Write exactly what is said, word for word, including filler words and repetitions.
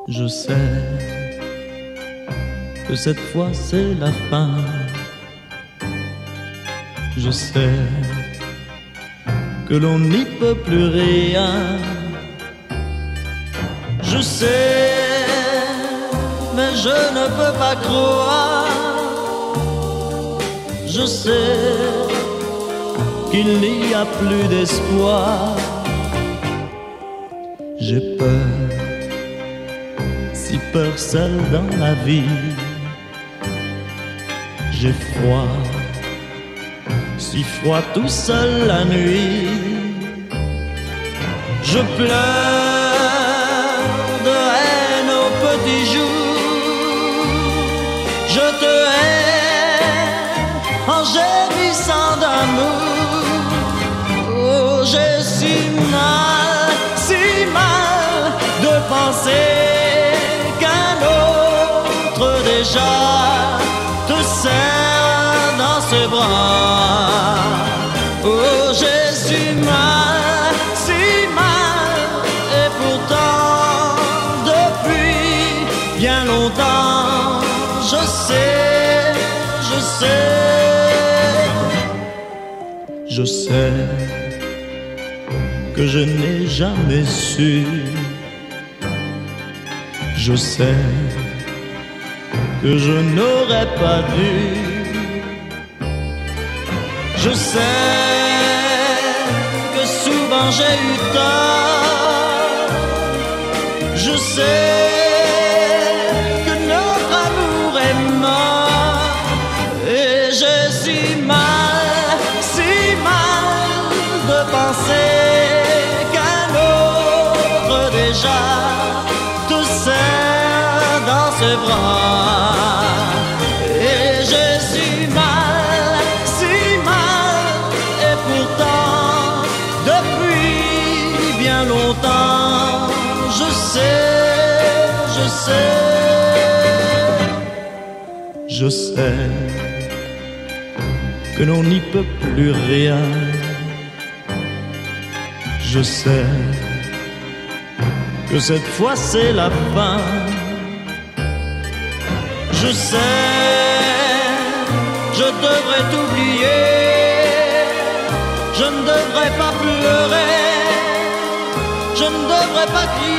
Je sais que cette fois c'est la fin. Je sais que l'on n'y peut plus rien. Je sais, mais je ne peux pas croire. Je sais qu'il n'y a plus d'espoir. J'ai peur, si peur seule dans la vie. J'ai froid, si froid tout seul la nuit. Je pleure de haine au petit jour. Je te hais en gémissant d'amour. Oh, j'ai si mal, si mal de penser qu'un autre déjà te serre dans ses bras. Oh, j'ai si mal, si mal, et pourtant depuis bien longtemps je sais, je sais, je sais que je n'ai jamais su. Je sais que je n'aurais pas dû. Je sais que souvent j'ai eu tort. Je sais que notre amour est mort. Et j'ai si mal, si mal de penser qu'un autre déjà te serre dans ses bras. Et j'ai si mal, si mal, et pourtant depuis bien longtemps je sais, je sais, je sais que l'on n'y peut plus rien. Je sais que cette fois c'est la fin. Je sais, je devrais t'oublier. Je ne devrais pas pleurer, je ne devrais pas crier.